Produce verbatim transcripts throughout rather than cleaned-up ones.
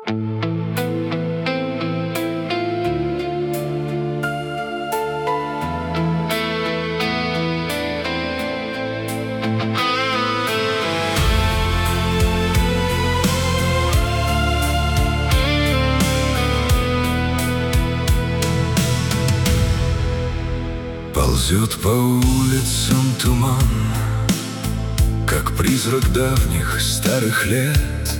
Ползет по улицам туман, как призрак давних старых лет,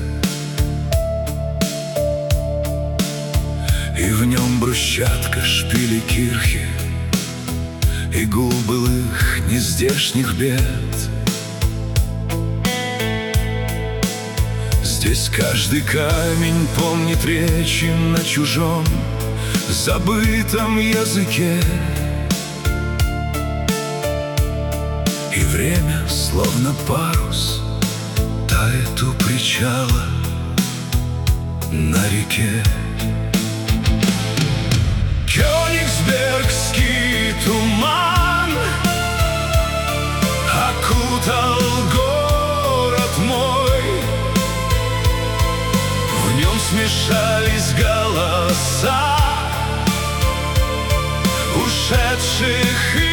и в нем брусчатка, шпили, кирхи и гул былых нездешних бед. Здесь каждый камень помнит речи на чужом, забытом языке. И время, словно парус, тает у причала на реке. Кёнигсбергский туман окутал город мой, в нем смешались голоса ушедших и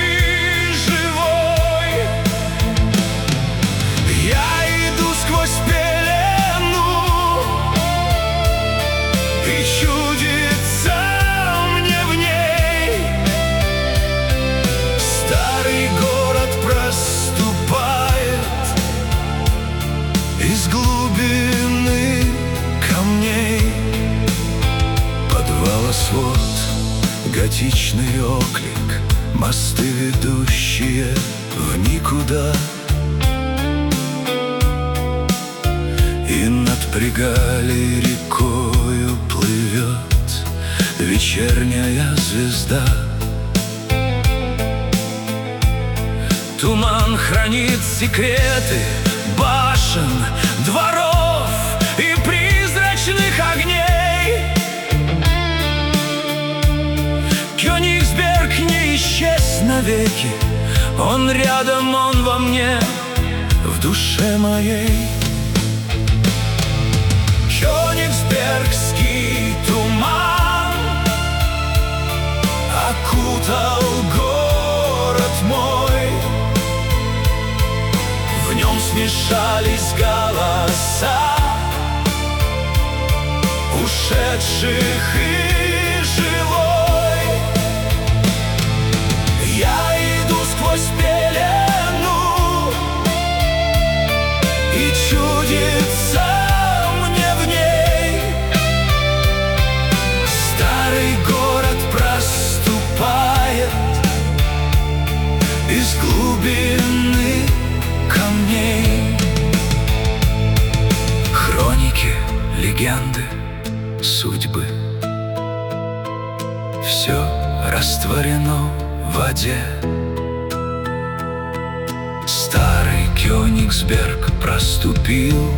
из глубины камней. Подвала свод, готичный оклик, мосты, ведущие в никуда. И над Пригалей рекою плывет вечерняя звезда. Туман хранит секреты башен, дворов и призрачных огней. Кёнигсберг не исчез навеки, он рядом, он во мне, в душе моей. Кёнигсбергский туман окутал город мой, в нем смешались голоса ушедших и живой. Я иду сквозь пелену, и чудится мне в ней. Старый город проступает из глубины камней. Хроники, легенды, судьбы — все растворено в воде. Старый Кёнигсберг проступил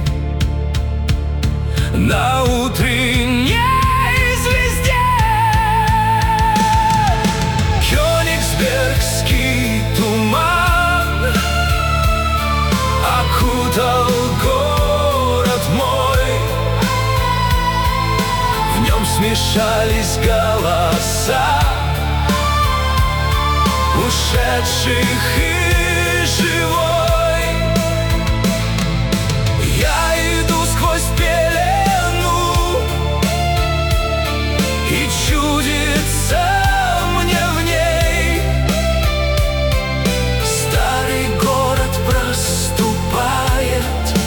на утренней звезде. Кёнигсбергский туман окутал город мой, в нем смешались голоса ушедших и живой. Я иду сквозь пелену, и чудится мне в ней. Старый город проступает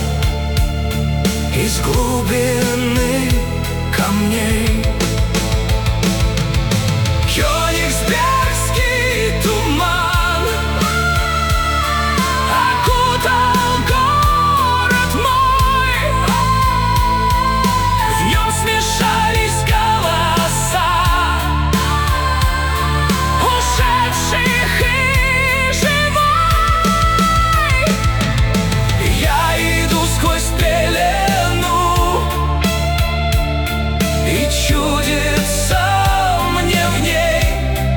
из глубины камней. Кёнигсбергский туман окутал город мой, в нем смешались голоса ушедших и живой. Я иду сквозь пелену, и чудится мне в ней.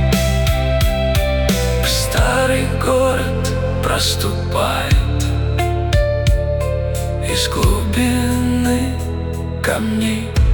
Старый город проступает из глубины камней.